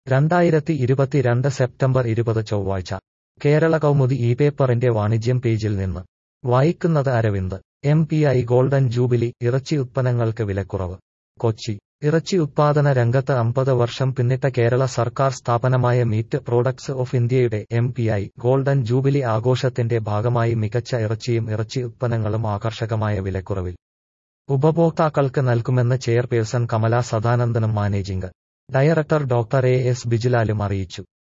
2022 September 20 ചൊവ്വാഴ്ച കേരള കൗമുദി ഈ പേപ്പറിന്റെ വാണിജ്യം പേജിൽ നിന്ന് വായിക്കുന്നത് അരവിന്ദ്. MPI ഗോൾഡൻ ജൂബിലി, ഇറച്ചി ഉത്പന്നങ്ങൾക്ക് വിലക്കുറവ്. കൊച്ചി. ഇറച്ചി ഉത്പാദന രംഗത്ത് 50 വർഷം പിന്നിട്ട കേരള സർക്കാർ സ്ഥാപനമായ മീറ്റ് പ്രോഡക്ട്സ് ഓഫ് ഇന്ത്യയുടെ MPI ഗോൾഡൻ ജൂബിലി ആഘോഷത്തിന്റെ ഭാഗമായി മികച്ച ഇറച്ചിയും ഇറച്ചി ഉത്പന്നങ്ങളും ആകർഷകമായ വിലക്കുറവിൽ ഉപഭോക്താക്കൾക്ക് നൽകുമെന്ന് ചെയർപേഴ്സൺ കമല സദാനന്ദനും മാനേജിംഗ് ഡയറക്ടർ ഡോക്ടർ AS ബിജിലാലും അറിയിച്ചു.